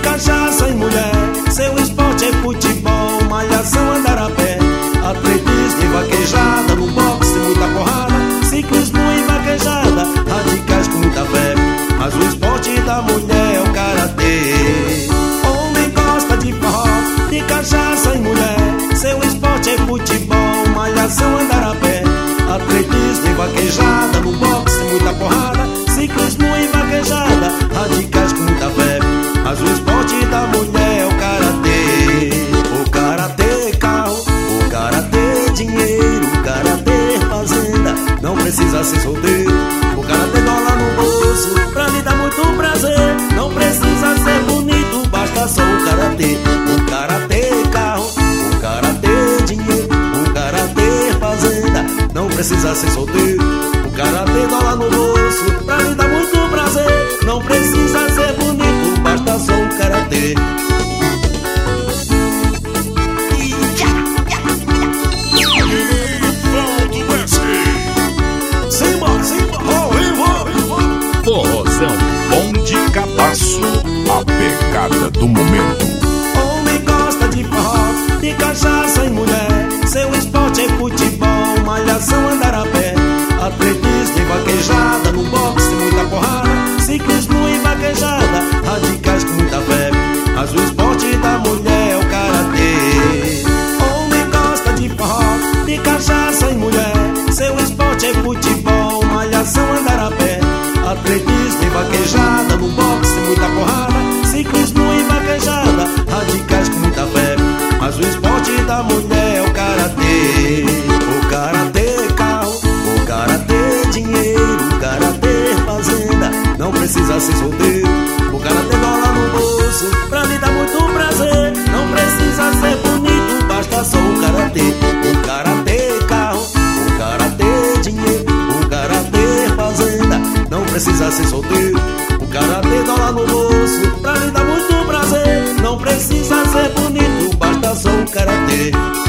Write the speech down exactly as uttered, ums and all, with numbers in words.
cachaça e mulher. Seu esporte é futebol, malhação, andar a pé, atletismo e vaquejada, no boxe tem muita porrada, ciclismo e vaquejada, radicais com muita fé. Mas o esporte da mulher é o karatê. Homem gosta de forró, de cachaça e mulher. Seu esporte é futebol, malhação, andar a pé, atletismo e vaquejada, no boxe tem muita porrada, ciclismo e vaquejada, radicais com muita fé. Mas o esporte da mulher é o karatê. O karatê carro, o karatê dinheiro, o karatê fazenda, não precisa ser solteiro. O karatê dólar no bolso, pra lhe dar muito prazer. Não precisa ser bonito, basta só o karatê. O karatê carro, o karatê dinheiro, o karatê fazenda, não precisa ser solteiro. O karatê dólar no bolso, pra lhe dar muito prazer. Não precisa ser bonito, basta só o karatê. Forrozão bom de cabaço, a pegada do momento. Homem gosta de forró, de cachaça e mulher. Seu esporte é futebol, malhação, andar a pé, atletismo e vaquejada, no boxe tem muita porrada, ciclismo e vaquejada, radicais com muita fé. Mas o esporte da mulher é o karatê. Homem gosta de forró, de cachaça e mulher. Seu esporte é futebol, malhação, andar a pé, atletismo e vaquejada, no boxe tem muita porrada, ciclismo e vaquejada, radicais com muita fé. Mas o esporte da mulher é o karatê. O karatê carro, o karatê dinheiro, o karatê fazenda, não precisa ser solteiro. O karatê dólar no bolso, pra lhe dar muito prazer. Não precisa ser bonito, basta só o karatê. O karatê carro, o karatê dinheiro, o karatê fazenda, não precisa ser solteiro. O karatê dólar no bolso, pra lhe dar muito prazer. Não precisa ser bonito, basta só o karatê.